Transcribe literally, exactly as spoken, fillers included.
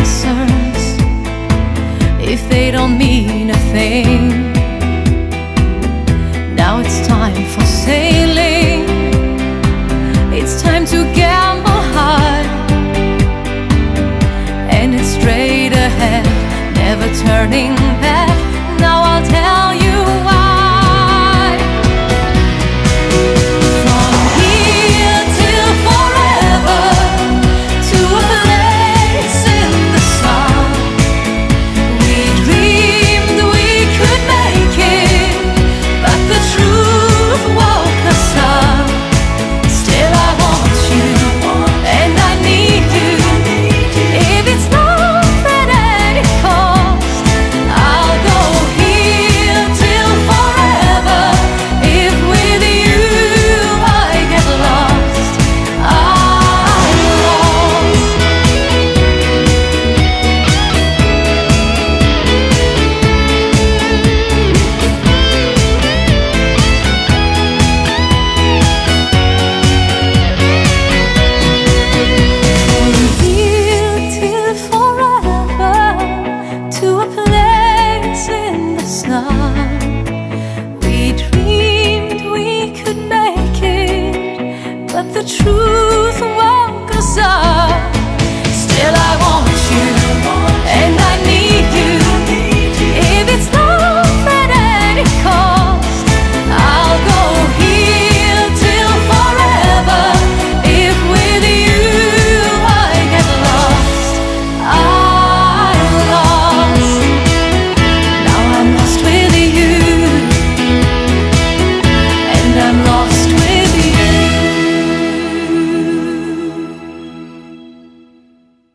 answers if they don't mean a thing. Now it's time for sailing. It's time to gamble high, and it's straight ahead, never turning back. Now I'll tell you why. From here till forever, to a place in the sun. We dreamed we could make it, but the truth woke us up. Still I want you, and I need you. If it's not at any cost, I'll go here till forever. If with you I get lost, I'm lost. From here till forever, to a place in the sun. We dreamed we could make it, but the truth woke us up.